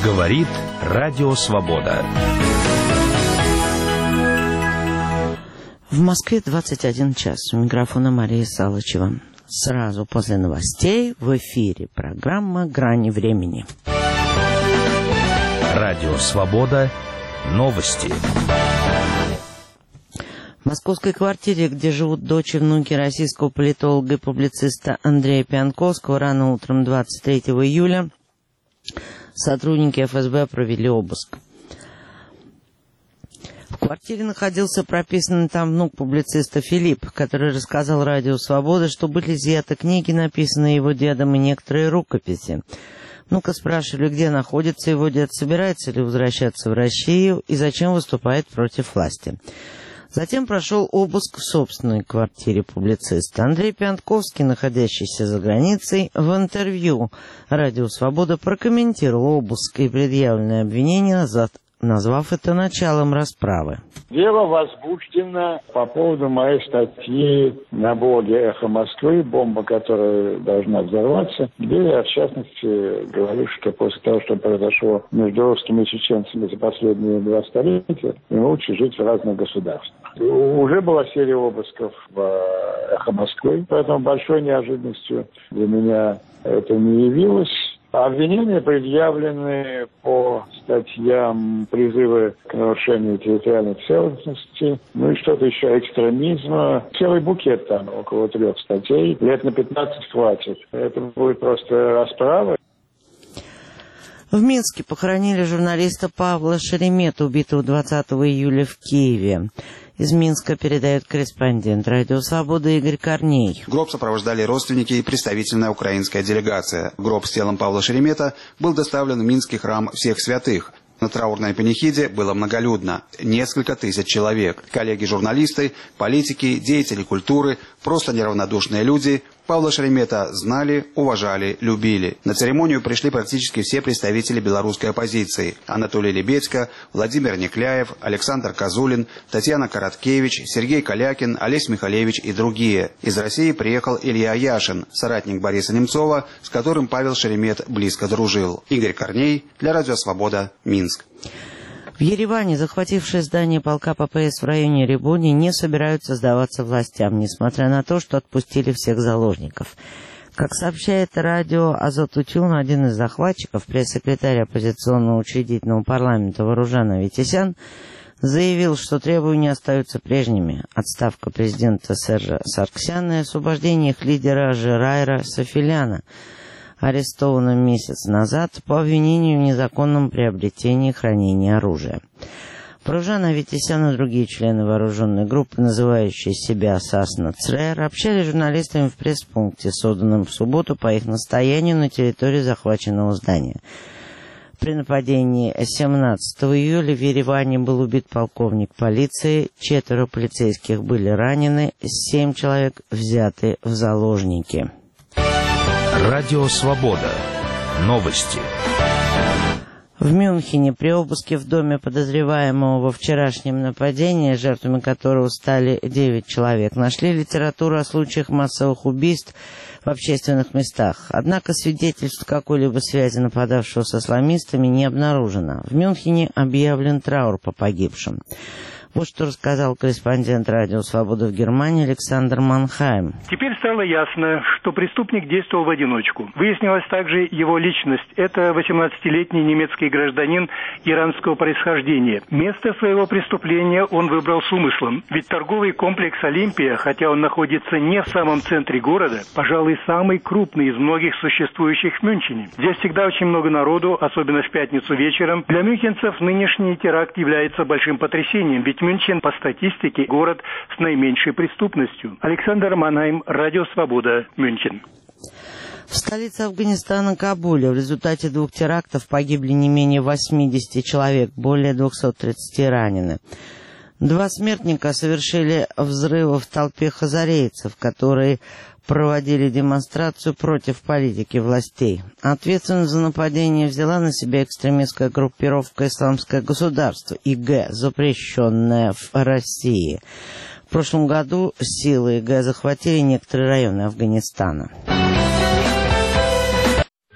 Говорит Радио Свобода. В Москве 21 час. У микрофона Мария Салычева. Сразу после новостей в эфире программа «Грани времени». Радио Свобода. Новости. В московской квартире, где живут дочь и внуки российского политолога и публициста Андрея Пьянковского, рано утром 23 июля сотрудники ФСБ провели обыск. В квартире находился прописанный там внук публициста Филипп, который рассказал Радио Свобода, что были изъяты книги, написанные его дедом, и некоторые рукописи. Внука спрашивали, где находится его дед, собирается ли возвращаться в Россию и зачем выступает против власти. Затем прошел обыск в собственной квартире публициста. Андрей Пьянковский, находящийся за границей, в интервью «Радио Свобода» прокомментировал обыск и предъявленное обвинение, назвав это началом расправы. Дело возбуждено по поводу моей статьи на блоге «Эхо Москвы», «Бомба, которая должна взорваться», где я, в частности, говорю, что после того, что произошло между русскими и чеченцами за последние 2 столетия, им лучше жить в разных государствах. Уже была серия обысков в «Эхо Москвы», поэтому большой неожиданностью для меня это не явилось. Обвинения предъявлены по статьям призывы к нарушению территориальной целостности, ну и что-то еще, экстремизма. Целый букет там, около 3 статей. Лет на 15 хватит. Это будет просто расправа. В Минске похоронили журналиста Павла Шеремету, убитого 20 июля в Киеве. Из Минска передает корреспондент Радио Свобода Игорь Корней. Гроб сопровождали родственники и представительная украинская делегация. Гроб с телом Павла Шеремета был доставлен в Минский храм Всех Святых. На траурной панихиде было многолюдно. Несколько тысяч человек. Коллеги-журналисты, политики, деятели культуры, просто неравнодушные люди Павла Шеремета знали, уважали, любили. На церемонию пришли практически все представители белорусской оппозиции. Анатолий Лебедько, Владимир Некляев, Александр Козулин, Татьяна Короткевич, Сергей Калякин, Олесь Михалевич и другие. Из России приехал Илья Яшин, соратник Бориса Немцова, с которым Павел Шеремет близко дружил. Игорь Корней, для Радио Свобода, Минск. В Ереване захватившие здание полка ППС в районе Рябуни не собираются сдаваться властям, несмотря на то, что отпустили всех заложников. Как сообщает радио «Азот-Утюн», один из захватчиков, пресс-секретарь оппозиционного учредительного парламента Варужан Аветисян, заявил, что требования остаются прежними. Отставка президента Сержа Сарксяна и освобождение их лидера Жерайра Сафиляна, арестованным месяц назад по обвинению в незаконном приобретении и хранении оружия. Варужан Аветисян и другие члены вооруженной группы, называющие себя Сасна ЦРЭР, общались с журналистами в пресс-пункте, созданном в субботу по их настоянию на территории захваченного здания. При нападении 17 июля в Ереване был убит полковник полиции, 4 полицейских были ранены, 7 человек взяты в заложники. Радио Свобода. Новости. В Мюнхене при обыске в доме подозреваемого во вчерашнем нападении, жертвами которого стали 9 человек, нашли литературу о случаях массовых убийств в общественных местах. Однако свидетельств какой-либо связи нападавшего с исламистами не обнаружено. В Мюнхене объявлен траур по погибшим. Вот что рассказал корреспондент Радио Свобода в Германии Александр Манхайм. Теперь стало ясно, что преступник действовал в одиночку. Выяснилась также его личность. Это 18-летний немецкий гражданин иранского происхождения. Место своего преступления он выбрал с умыслом. Ведь торговый комплекс «Олимпия», хотя он находится не в самом центре города, пожалуй, самый крупный из многих существующих в Мюнхене. Здесь всегда очень много народу, особенно в пятницу вечером. Для мюнхенцев нынешний теракт является большим потрясением, ведь Мюнхен по статистике город с наименьшей преступностью. Александр Манхайм, Радио Свобода, Мюнхен. В столице Афганистана, Кабуле, в результате 2 терактов погибли не менее 80 человек, более 230 ранены. 2 смертника совершили взрывы в толпе хазарейцев, которые проводили демонстрацию против политики властей. Ответственность за нападение взяла на себя экстремистская группировка «Исламское государство» ИГ, запрещенная в России. В прошлом году силы ИГ захватили некоторые районы Афганистана.